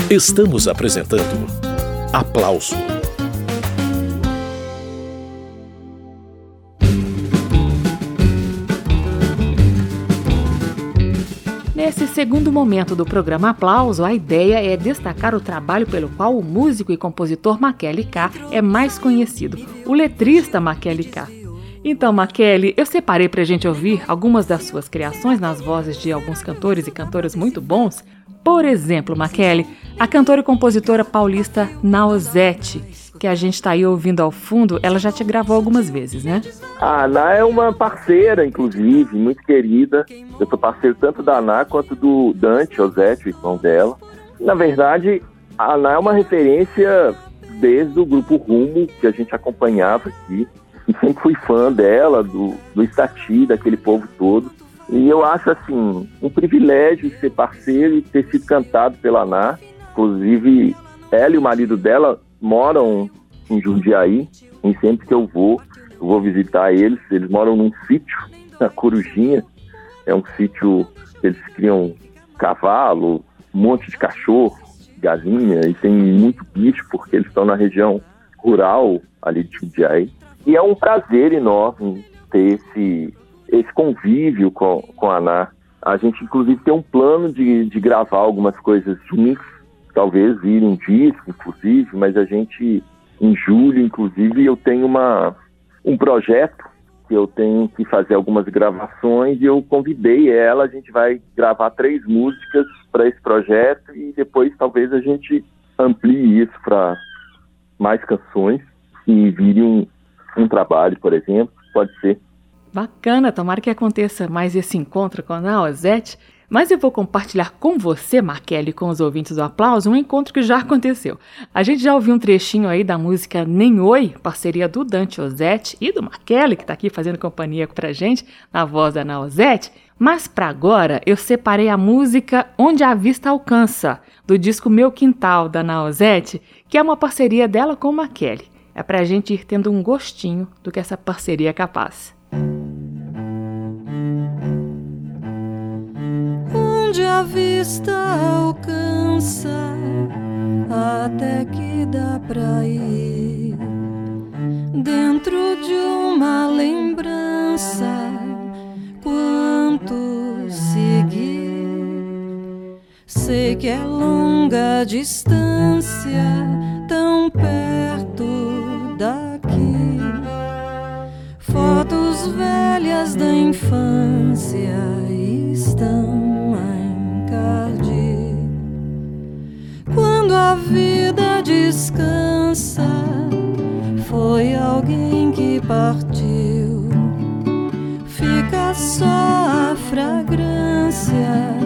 Estamos apresentando Aplauso. Nesse segundo momento do programa Aplauso, a ideia é destacar o trabalho pelo qual o músico e compositor Makely K é mais conhecido, o letrista Makely K. Então, Makely, eu separei pra gente ouvir algumas das suas criações nas vozes de alguns cantores e cantoras muito bons. Por exemplo, Makely, a cantora e compositora paulista Nausete, que a gente tá aí ouvindo ao fundo, ela já te gravou algumas vezes, né? A Ana é uma parceira, inclusive, muito querida. Eu sou parceiro tanto da Ana quanto do Dante Ozzetti, o irmão dela. Na verdade, a Ana é uma referência desde o grupo Rumo, que a gente acompanhava aqui. E sempre fui fã dela, do Stati, daquele povo todo. E eu acho, assim, um privilégio ser parceiro e ter sido cantado pela Ana. Inclusive, ela e o marido dela moram em Jundiaí. E sempre que eu vou visitar eles. Eles moram num sítio, na Corujinha. É um sítio que eles criam cavalo, um monte de cachorro, galinha, e tem muito bicho, porque eles estão na região rural ali de Jundiaí. E é um prazer enorme ter esse convívio com a Ana. A gente, inclusive, tem um plano de gravar algumas coisas juntos, talvez vir um disco, inclusive, mas a gente, em julho, inclusive, eu tenho um projeto que eu tenho que fazer algumas gravações e eu convidei ela. A gente vai gravar 3 músicas para esse projeto e depois talvez a gente amplie isso para mais canções e vire um trabalho, por exemplo, pode ser. Bacana, tomara que aconteça mais esse encontro com a Nausete. Mas eu vou compartilhar com você, Makely, com os ouvintes do Aplauso, um encontro que já aconteceu. A gente já ouviu um trechinho aí da música Nem Oi, parceria do Dante Ozzetti e do Makely, que está aqui fazendo companhia pra gente, na voz da Nausete. Mas para agora, eu separei a música Onde a Vista Alcança, do disco Meu Quintal, da Nausete, que é uma parceria dela com o Makely. É pra gente ir tendo um gostinho do que essa parceria é capaz. Onde a vista alcança, até que dá pra ir dentro de uma lembrança, quanto seguir. Sei que é longa a distância, tão perto daqui. Fotos velhas da infância estão a encardir. Quando a vida descansa, foi alguém que partiu. Fica só a fragrância,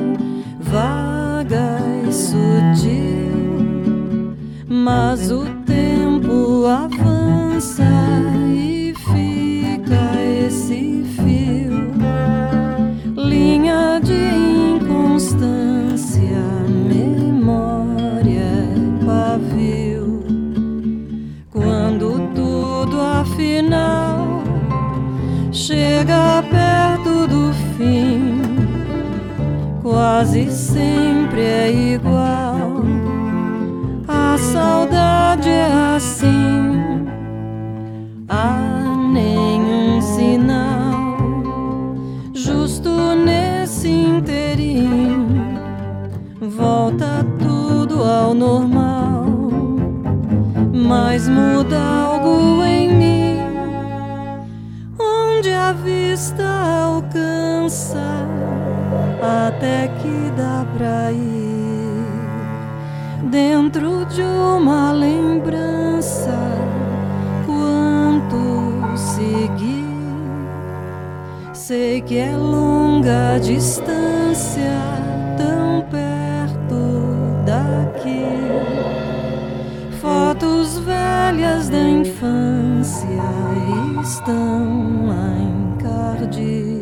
vaga e sutil, mas o tempo avança e fica esse fio, linha de inconstância, memória, pavio. Quando tudo afinal chega perto do fim, quase sempre é igual. A saudade é assim, há nenhum sinal. Justo nesse inteirinho volta tudo ao normal, mas muda algo em mim. Onde a vista alcança, até que dá pra ir dentro de uma lembrança, quanto seguir. Sei que é longa a distância, tão perto daqui. Fotos velhas da infância estão a encardir.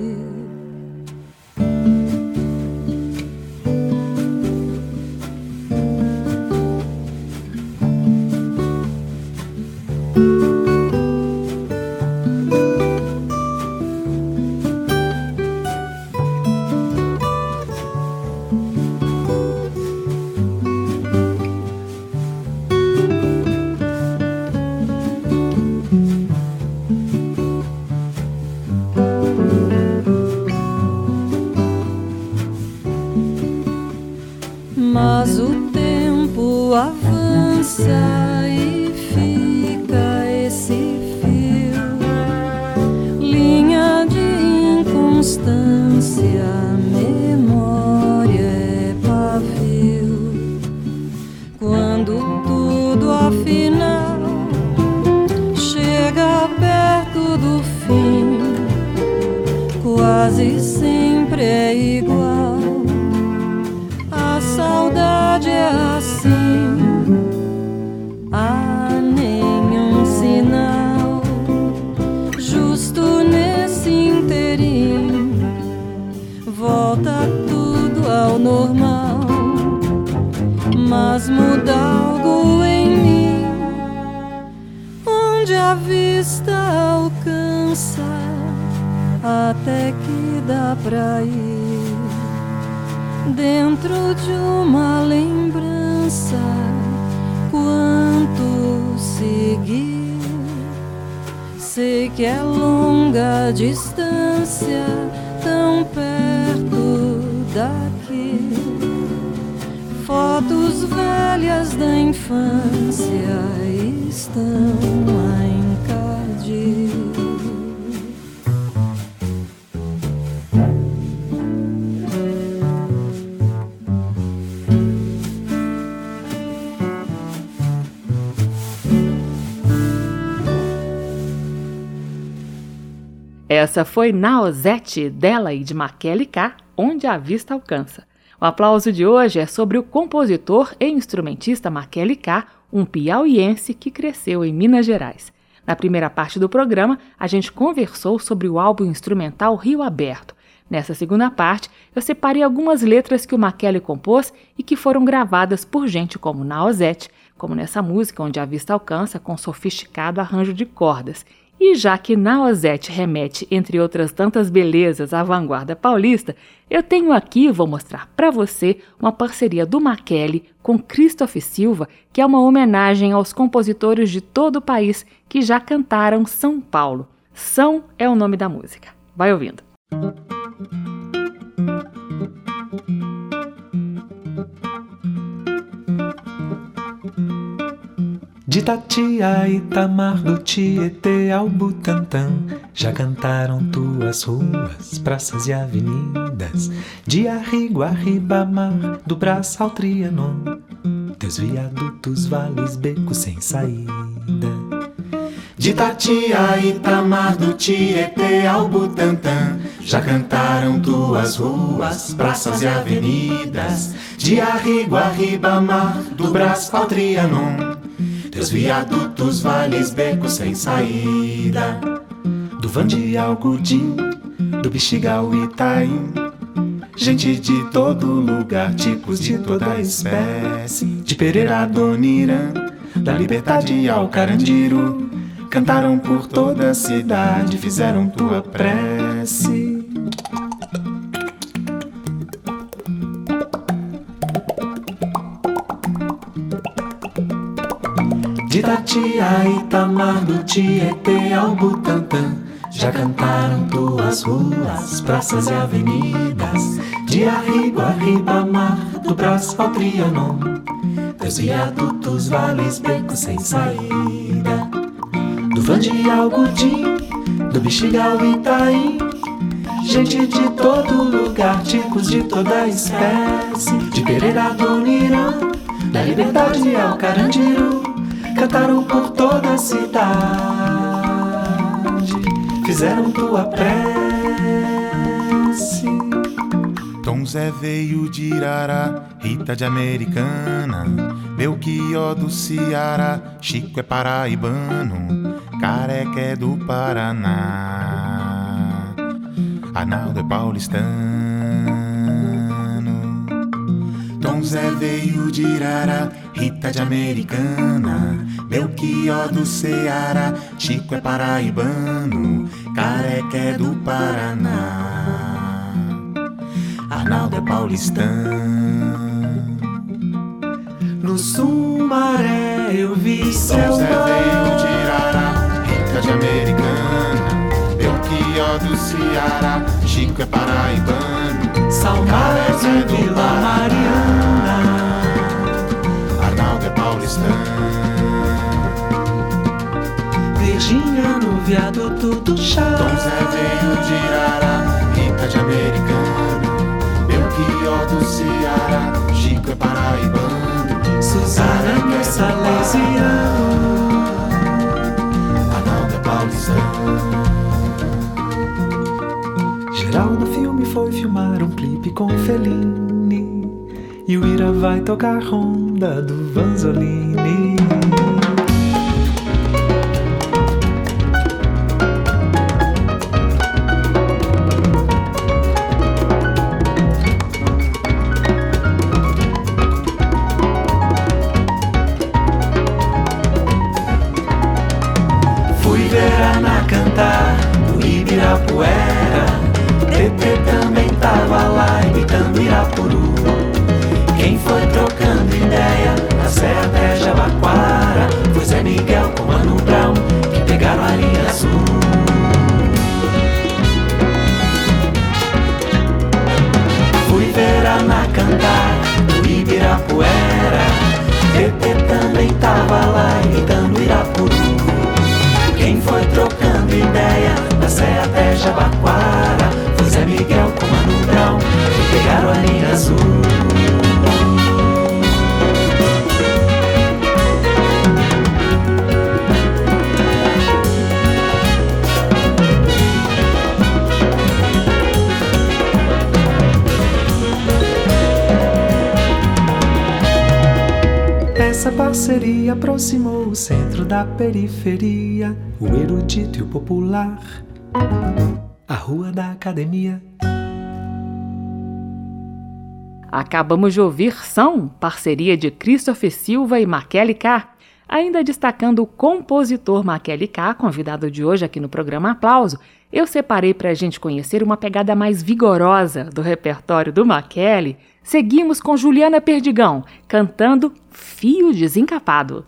mas o tempo avança e fica esse fio, linha de inconstância, memória é pavio. Quando tudo afinal chega perto do fim, quase sempre é igual. A saudade é assim, há nenhum sinal. Justo nesse inteirinho volta tudo ao normal, mas muda algo em mim, onde a vista alcança, até que dá pra ir dentro de uma lembrança. Quanto seguir, sei que é longa distância, tão perto daqui. Fotos velhas da infância estão a encardir. Essa foi Naozete, dela e de Makely K, Onde a Vista Alcança. O aplauso de hoje é sobre o compositor e instrumentista Makely K, um piauiense que cresceu em Minas Gerais. Na primeira parte do programa, a gente conversou sobre o álbum instrumental Rio Aberto. Nessa segunda parte, eu separei algumas letras que o Makely compôs e que foram gravadas por gente como Naozete, como nessa música Onde a Vista Alcança, com sofisticado arranjo de cordas. E já que Naozete remete, entre outras tantas belezas, à vanguarda paulista, eu tenho aqui e vou mostrar para você uma parceria do Makely com Christoph Silva, que é uma homenagem aos compositores de todo o país que já cantaram São Paulo. São é o nome da música. Vai ouvindo. De Itatiaia, Itamar, do Tietê ao Butantã, já cantaram tuas ruas, praças e avenidas, de Arrigo a Ribamar, do Brás ao Trianon, teus viadutos, vales, becos sem saída. De Itatiaia, Itamar, do Tietê ao Butantã, já cantaram tuas ruas, praças e avenidas, de Arrigo a Ribamar, do Brás ao Trianon, teus viadutos, vales, becos sem saída. Do Vandi ao Gudim, do Bexiga ao Itaim, gente de todo lugar, tipos de toda espécie, de Pereira a Adoniran, da Liberdade ao Carandiru, cantaram por toda a cidade, fizeram tua prece. De Itatiaia, Itamar, do Tietê ao Butantã, já cantaram tuas ruas, praças e avenidas, de Arrigo a Ribamar, do Brás ao Trianon, teus viadutos, vales, becos sem saída. Do Vandi ao Gudim, do Bexiga ao Itaim, gente de todo lugar, tipos de toda espécie, de Pereira a Adoniran, da Liberdade ao Carandiru, cantaram por toda a cidade, fizeram tua prece. Tom Zé veio de Irará, Rita de Americana, Belchior do Ceará, Chico é paraibano, Careca é do Paraná, Arnaldo é paulistano. Tom Zé veio de Irará, Rita de Americana, Belchior do Ceará, Chico é paraibano, Careca é do Paraná, Arnaldo é paulistano. No Sumaré eu vi céu. Tom Zé veio de Irará, Rita de Americana, Belchior do Ceará, Chico é paraibano, Salmazo Careca é do Vila Paraná, Mariana, Virgínia no viaduto do chá. Tom Zé veio de Arara, Rita de Americana, Belchior do Ceará, Chico é paraibano, Suzana é salesiano, Arnaldo é paulistano. Geraldo Filme foi filmar um clipe com Fellini, e o Ira vai tocar Ronda do Vanzolini. Fui ver a Ana cantar no Ibirapuera, Tetê também tava lá imitando Irapuru. Quem foi trocando ideia da Serra até Jabaquara foi Zé Miguel com Mano Brown, que pegaram a linha azul. Fui ver a Ana cantar no Ibirapuera, Tetê também tava lá imitando Irapuru. Quem foi trocando ideia da Serra até Jabaquara foi Zé Miguel com Mano Brown, que pegaram a linha azul. Essa parceria aproximou o centro da periferia, o erudito e o popular, a Rua da Academia. Acabamos de ouvir São, parceria de Christopher Silva e Makely K. Ainda destacando o compositor Makely K, convidado de hoje aqui no programa Aplauso, eu separei para a gente conhecer uma pegada mais vigorosa do repertório do Makely. Seguimos com Juliana Perdigão, cantando Fio Desencapado.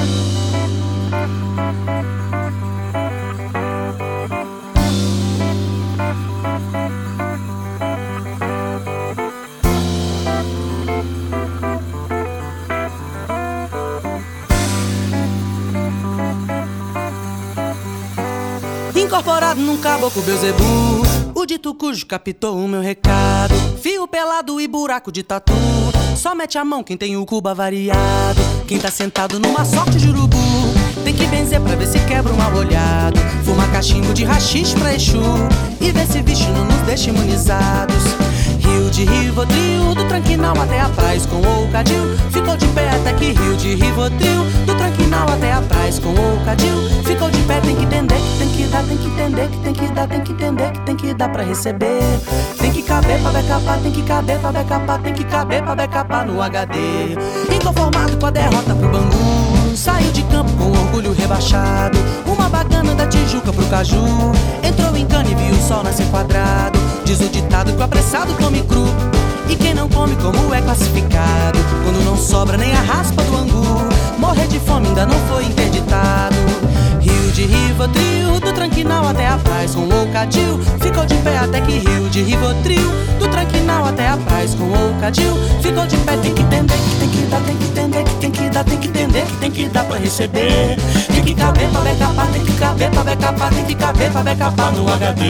Incorporado num caboclo Beuzebu, o dito cujo captou o meu recado. Fio pelado e buraco de tatu, só mete a mão quem tem o cubo avariado. Quem tá sentado numa sorte de urubu tem que benzer pra ver se quebra um mal olhado. Fuma cachimbo de rachixe pra Exu e vê se bicho não nos deixa imunizados. Rio de Rivotril, do Tranquinal até a Paz com o Cadil. Ficou de pé até que Rio de Rivotril, do Tranquinal até a Paz com o Cadil. Ficou de pé, tem que entender que tem que dar, tem que entender que tem que dar, tem que entender que tem que dar pra receber. Tem que caber pra becapar, tem que caber pra becapar, tem que caber pra becapar no HD. Inconformado com a derrota pro Bangu, saiu de campo com orgulho rebaixado. Uma bagana da Tijuca pro Caju, entrou em cana e viu o sol nascer quadrado. Diz o ditado que o apressado come cru, e quem não come como é classificado. Quando não sobra nem a raspa do angu, morrer de fome ainda não foi interditado. Rio de Rivotril, do Tranquinal até a Paz com o Cadil. Ficou de pé até que Rio de Rivotril, do Tranquinal até a Paz com o Cadil. Ficou de pé, tem que entender que tem que dar, tem que entender que tem que dar, tem que entender que tem que dar pra receber. Tem que caber pra becapar, tem que caber pra becapar, tem que caber pra becapar no HD.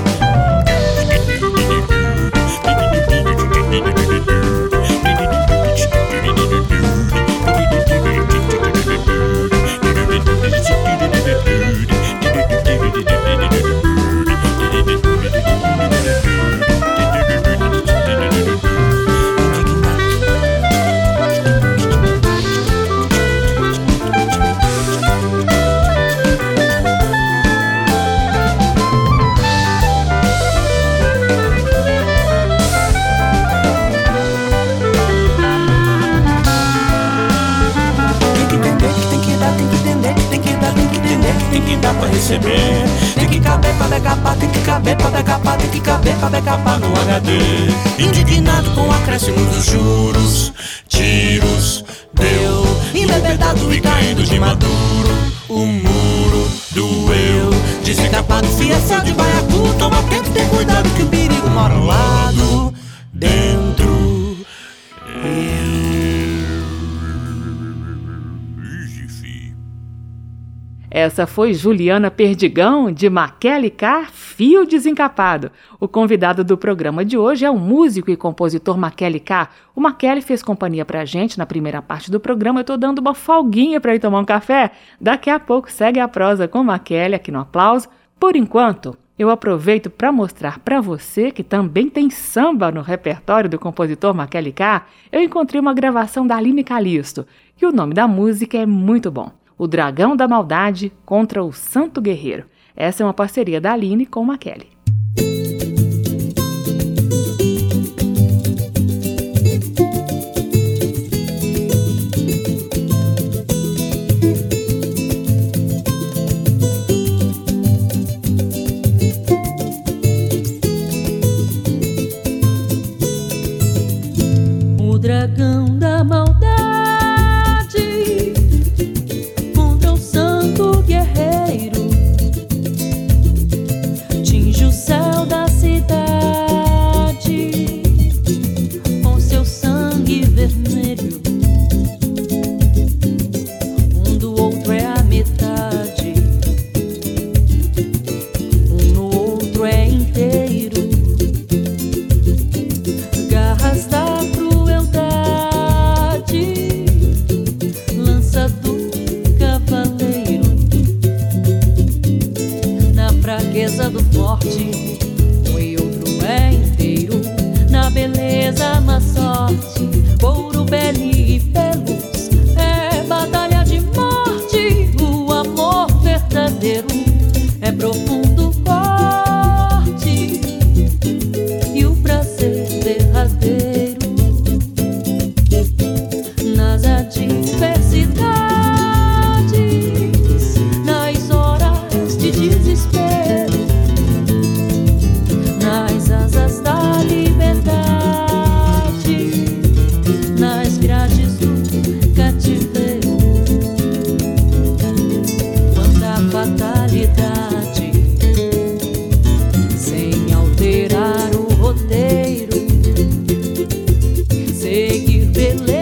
Receber. Tem que caber pra decapar, tem que caber pra decapar, tem que caber pra decapar no HD. Indignado com o acréscimo dos juros, tiros, deu, embebedado e caindo de maduro. O muro doeu, desencapado, fiação de baiacu. Toma tempo, tem cuidado que o perigo mora ao lado, dentro. Essa foi Juliana Perdigão, de Maquele Cá, Fio Desencapado. O convidado do programa de hoje é o músico e compositor Maquele Cá. O Maquele fez companhia pra gente na primeira parte do programa. Eu tô dando uma folguinha pra ir tomar um café. Daqui a pouco segue a prosa com Maquele aqui no Aplauso. Por enquanto, eu aproveito para mostrar para você que também tem samba no repertório do compositor Maquele Cá. Eu encontrei uma gravação da Aline Calisto e o nome da música é muito bom. O Dragão da Maldade contra o Santo Guerreiro. Essa é uma parceria da Aline com o Maquele. O dragão da maldade contra o santo guerreiro tinge o céu da cidade com seu sangue vermelho. Um do outro é a metade, um no outro é inteiro. Garras da lança do cavaleiro, na fraqueza do forte, um e outro é inteiro. Na beleza, má sorte, couro, pele e pelos, é batalha de morte. O amor verdadeiro é profundo corte e o prazer derradeiro. Nas adversidades, nas horas de desespero, nas asas da liberdade, nas grades do cativeiro. Quanta fatalidade, sem alterar o roteiro, seguir pela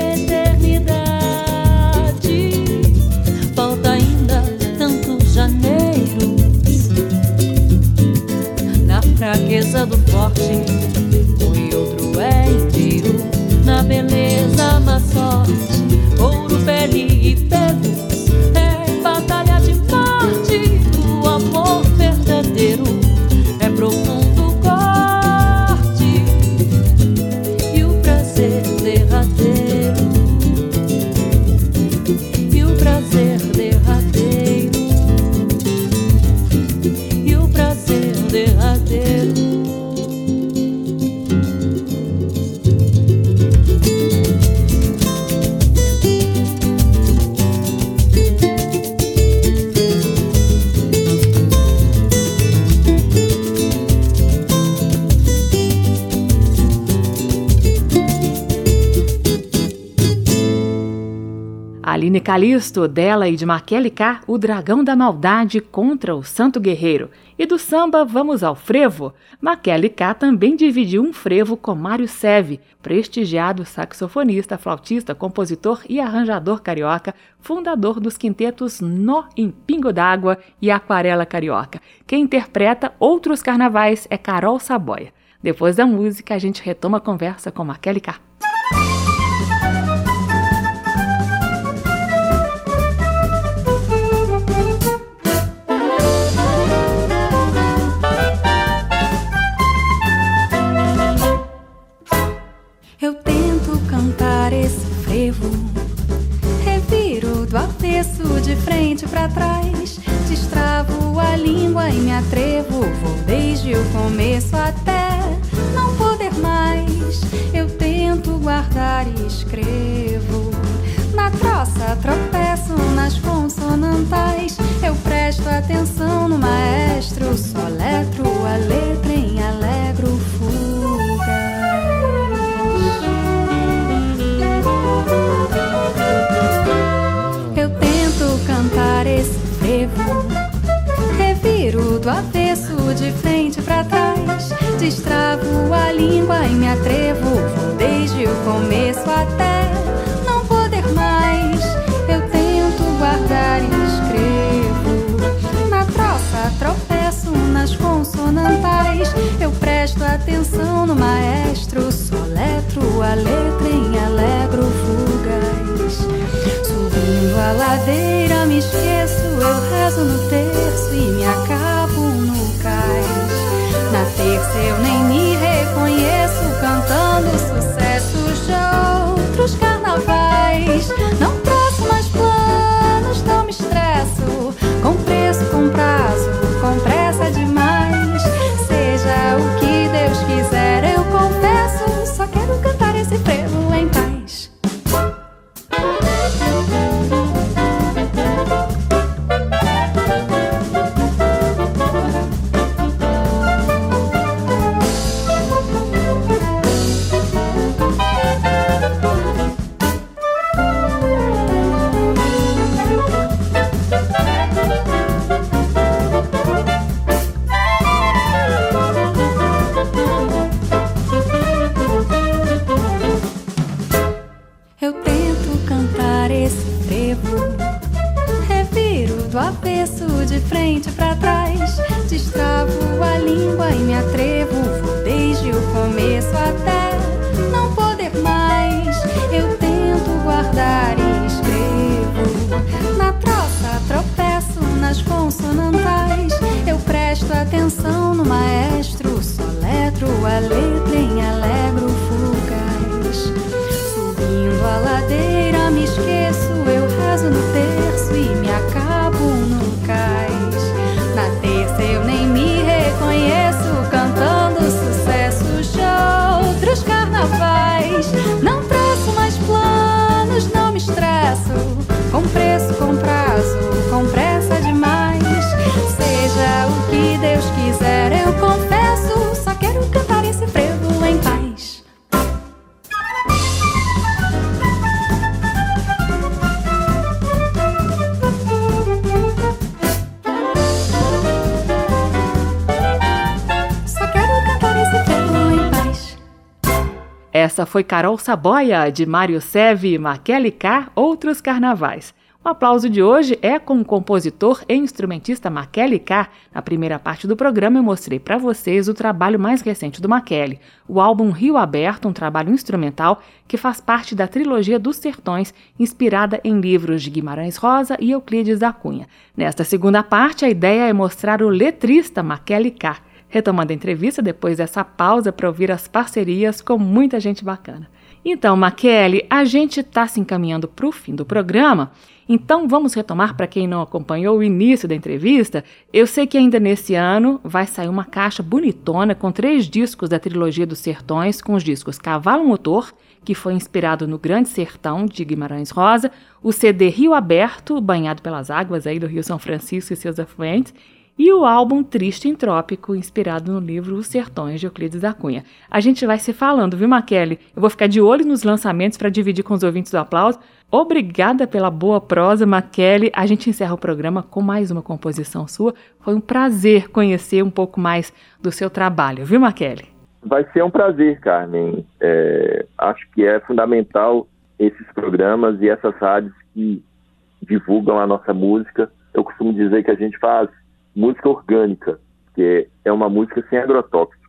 fraqueza do forte, um e outro é inteiro. Na beleza, má sorte, ouro, pele e pelos, é batalha de morte. O amor verdadeiro é profundo corte e o prazer derradeiro, e o prazer derradeiro, e o prazer derradeiro. Aline Calisto, dela e de Maquele Cá, O Dragão da Maldade contra o Santo Guerreiro. E do samba, vamos ao frevo. Maquele Cá também dividiu um frevo com Mário Seve, prestigiado saxofonista, flautista, compositor e arranjador carioca, fundador dos quintetos Nó em Pingo d'Água e Aquarela Carioca. Quem interpreta Outros Carnavais é Carol Saboia. Depois da música, a gente retoma a conversa com Maquele Cá. Eu tento cantar esse frevo, reviro do avesso, de frente pra trás, destravo a língua e me atrevo, vou desde o começo até não poder mais. Eu tento guardar e escrevo, na troça tropeço nas consonantais, eu presto atenção no maestro, soletro a letra em alegro fuga. Eu tento cantar esse frevo, reviro do avesso, de frente pra trás, destravo a língua e me atrevo, vou desde o começo até não poder mais. Eu tento guardar e escrevo, a letra em alegro fugaz. Subindo a ladeira me esqueço, eu rezo no terço e me acabo no cais. Na terça eu nem me reconheço, cantando sucessos de outros carnavais. Não traço mais planos, não me estresso, com preço, com prazo, com pressa demais. Seja o que Deus quiser, eu confesso, só quero cantar esse frevo em paz. Eu tento cantar esse frevo, reviro do avesso de frente pra trás, destravo a língua e me atrevo, vou desde o começo até não poder mais. Eu tento guardar e escrevo, na troça tropeço nas consonantais. Eu presto atenção no maestro, soletro a letra em alegro fugaz. Subindo a ladeira me esqueço, eu rezo no terço e me acabo no cais. Na terça eu nem me reconheço, cantando sucessos de outros carnavais. Não traço mais planos, não me estresso, com preço, com prazo, com pressa demais. Seja o que Deus quiser, eu confesso, só quero cantar esse frevo em paz. Só quero cantar esse frevo em paz. Essa foi Carol Saboia, de Mário Seve e Makely Carr, Outros Carnavais. O aplauso de hoje é com o compositor e instrumentista Makely Carr. Na primeira parte do programa eu mostrei para vocês o trabalho mais recente do Makely, o álbum Rio Aberto, um trabalho instrumental que faz parte da trilogia dos Sertões, inspirada em livros de Guimarães Rosa e Euclides da Cunha. Nesta segunda parte, a ideia é mostrar o letrista Makely Carr, retomando a entrevista depois dessa pausa para ouvir as parcerias com muita gente bacana. Então, Makely, a gente está se encaminhando para o fim do programa, então vamos retomar para quem não acompanhou o início da entrevista. Eu sei que ainda nesse ano vai sair uma caixa bonitona com 3 discos da trilogia dos Sertões, com os discos Cavalo Motor, que foi inspirado no Grande Sertão de Guimarães Rosa, o CD Rio Aberto, banhado pelas águas aí do Rio São Francisco e seus afluentes, e o álbum Triste em Trópico, inspirado no livro Os Sertões, de Euclides da Cunha. A gente vai se falando, viu, Makely? Eu vou ficar de olho nos lançamentos para dividir com os ouvintes do Aplauso. Obrigada pela boa prosa, Makely. A gente encerra o programa com mais uma composição sua. Foi um prazer conhecer um pouco mais do seu trabalho, viu, Makely? Vai ser um prazer, Carmen. Acho que é fundamental esses programas e essas rádios que divulgam a nossa música. Eu costumo dizer que a gente faz música orgânica, que é uma música sem agrotóxico.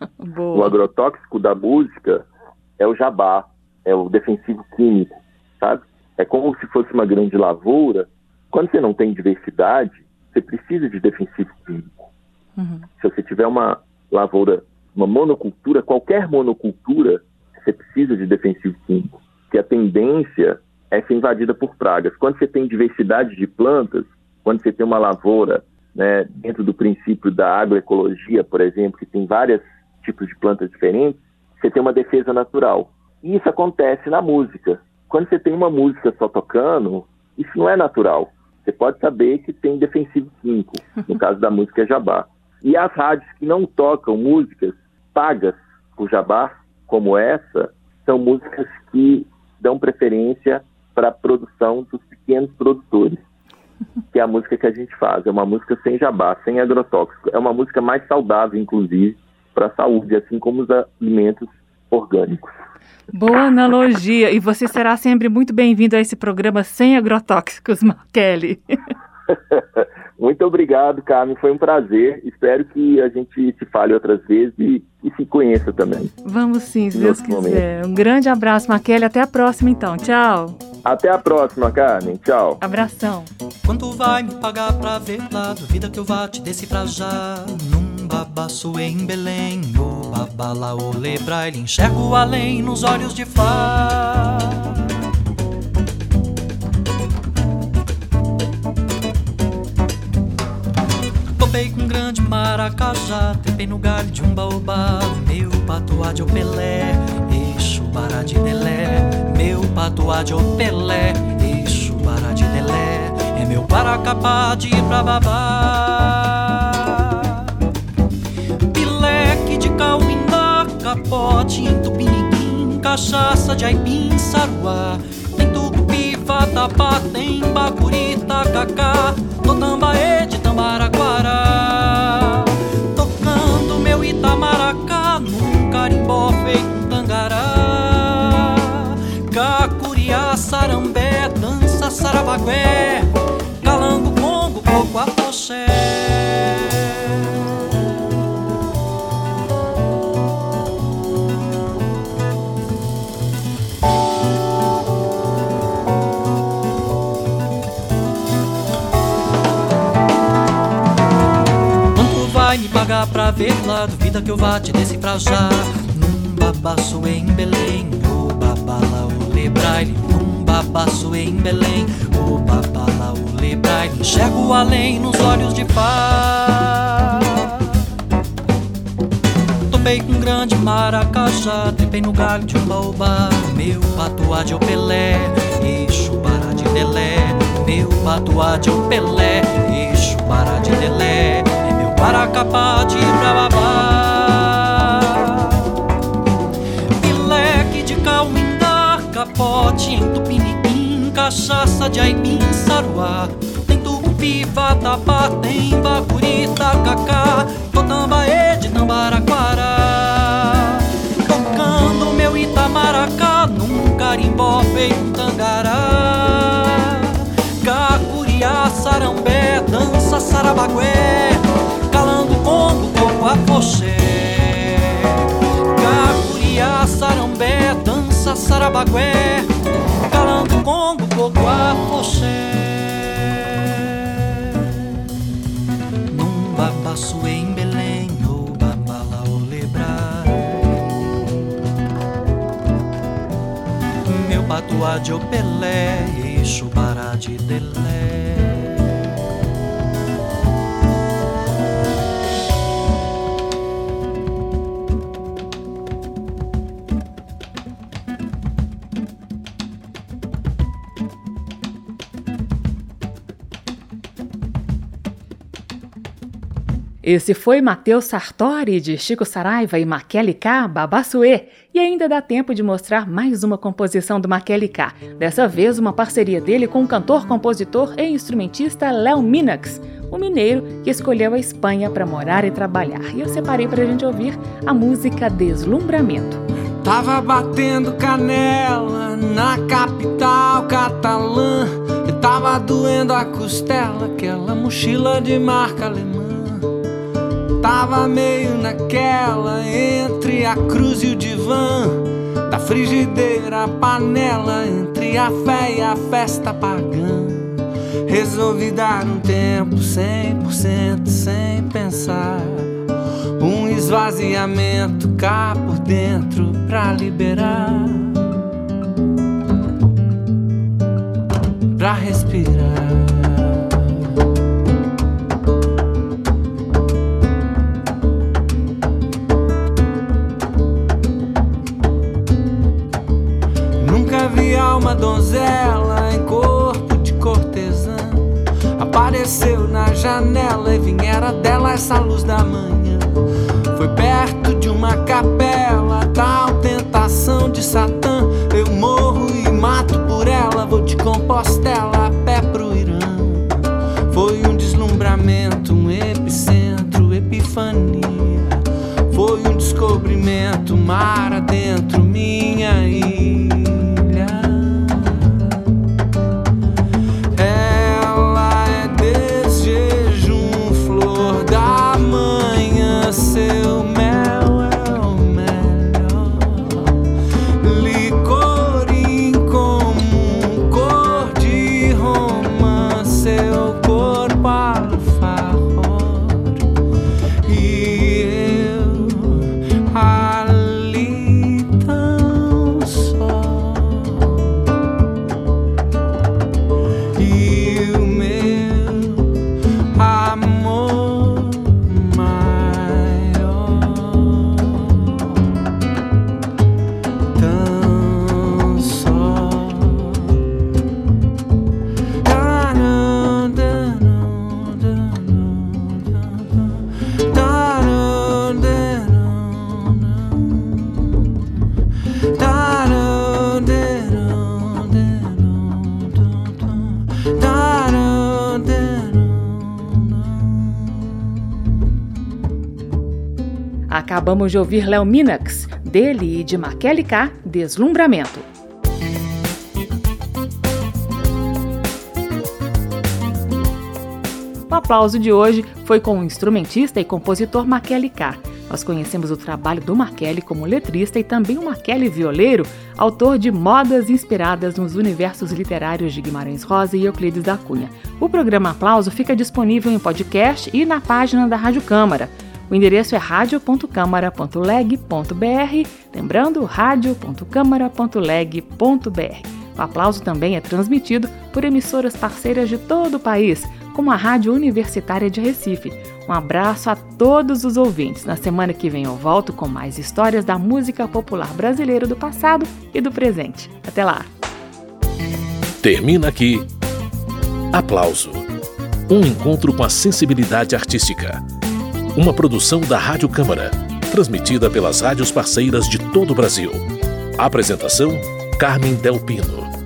O agrotóxico da música é o jabá, é o defensivo químico, sabe? É como se fosse uma grande lavoura. Quando você não tem diversidade, você precisa de defensivo químico. Se você tiver uma lavoura, uma monocultura, qualquer monocultura, você precisa de defensivo químico, porque a tendência é ser invadida por pragas. Quando você tem diversidade de plantas, quando você tem uma lavoura, né, dentro do princípio da agroecologia, por exemplo, que tem vários tipos de plantas diferentes, você tem uma defesa natural. E isso acontece na música. Quando você tem uma música só tocando, isso não é natural. Você pode saber que tem defensivo químico, no caso da música jabá. E as rádios que não tocam músicas pagas por jabá, como essa, são músicas que dão preferência para a produção dos pequenos produtores, que é a música que a gente faz. É uma música sem jabá, sem agrotóxico. É uma música mais saudável, inclusive, para a saúde, assim como os alimentos orgânicos. Boa analogia. E você será sempre muito bem-vindo a esse programa sem agrotóxicos, Makely. Muito obrigado, Carmen, foi um prazer. Espero que a gente se fale outras vezes e se conheça também. Vamos sim, se Deus quiser. Um grande abraço, Maquele, até a próxima então, tchau. Até a próxima, Carmen, tchau. Abração. Quanto vai me pagar pra ver lá? Duvida que eu vá te decifrar já. Num babaço em Belém, o babala, o lebraile, enxergo além nos olhos de Fá. Topei com um grande maracajá, trepei no galho de um baobá. Meu patuá de Opelé, eixo bará de Delé. Meu patuá de Opelé, eixo bará de Delé. É meu paracapá de ir pra babá. Pileque de cauindá, capote em tupiniquim, cachaça de aipim, saruá. Tem tucupi, vatapá, tem bacuri, tacacá, totambaê de Tambaraquara. Tocando meu Itamaracá num carimbó feito um tangará. Cacuriá, sarambé, dança sarabagué, calango, congo, coco, afoxé. Vai me pagar pra ver lá, duvida que eu vá te decifrar já. Num babaço em Belém, o babala, o lebraile. Num babaço em Belém, o babala, o lebraile, enxergo além nos olhos de Fá. Topei com um grande maracajá, trepei no galho de um baobá. Meu patuá de Opelé, eixo bará de Delé. Meu patuá de Opelé, eixo bará de Delé. Paracapá de Brababá. Pileque de cauindá, capote em tupiniquim, cachaça de aipim, saruá. Tem tucupi, vatapá, tem bacuri, tacacá, totambaê de Tambaraquara. Tocando meu Itamaracá num carimbó feito um tangará. Cacuriá, sarambé, dança sarabagué, calando congo, coco, afoxé. Cacuriá, sarambé, dança sarabagué, calando congo, coco, afoxé. Num babaço em Belém, o babala, o lebrai. Meu patuá de Opelé, eixo bará de Delé. Esse foi Matheus Sartori, de Chico Saraiva e Maquele K, Babassuê. E ainda dá tempo de mostrar mais uma composição do Maquele K. Dessa vez, uma parceria dele com o cantor, compositor e instrumentista Léo Minax, o mineiro que escolheu a Espanha para morar e trabalhar. E eu separei para a gente ouvir a música Deslumbramento. Tava batendo canela na capital catalã, e tava doendo a costela, aquela mochila de marca alemã. Tava meio naquela, entre a cruz e o divã, da frigideira à panela, entre a fé e a festa pagã. Resolvi dar um tempo 100% sem pensar, um esvaziamento cá por dentro pra liberar, pra respirar. Vi alma donzela em corpo de cortesã, apareceu na janela e viera dela essa luz da manhã. Foi perto de uma capela, tal tentação de Satã. Eu morro e mato por ela, vou de Compostela a pé pro Irã. Foi um deslumbramento, um epicentro, epifania. Foi um descobrimento, mar adentro, minha ilha. Acabamos de ouvir Léo Minax, dele e de Makely K, Deslumbramento. O aplauso de hoje foi com o instrumentista e compositor Makely K. Nós conhecemos o trabalho do Makely como letrista e também o Makely violeiro, autor de modas inspiradas nos universos literários de Guimarães Rosa e Euclides da Cunha. O programa Aplauso fica disponível em podcast e na página da Rádio Câmara. O endereço é radio.câmara.leg.br, lembrando, radio.câmara.leg.br. O Aplauso também é transmitido por emissoras parceiras de todo o país, como a Rádio Universitária de Recife. Um abraço a todos os ouvintes. Na semana que vem eu volto com mais histórias da música popular brasileira do passado e do presente. Até lá! Termina aqui Aplauso, um encontro com a sensibilidade artística. Uma produção da Rádio Câmara, transmitida pelas rádios parceiras de todo o Brasil. Apresentação: Carmen Del Pino.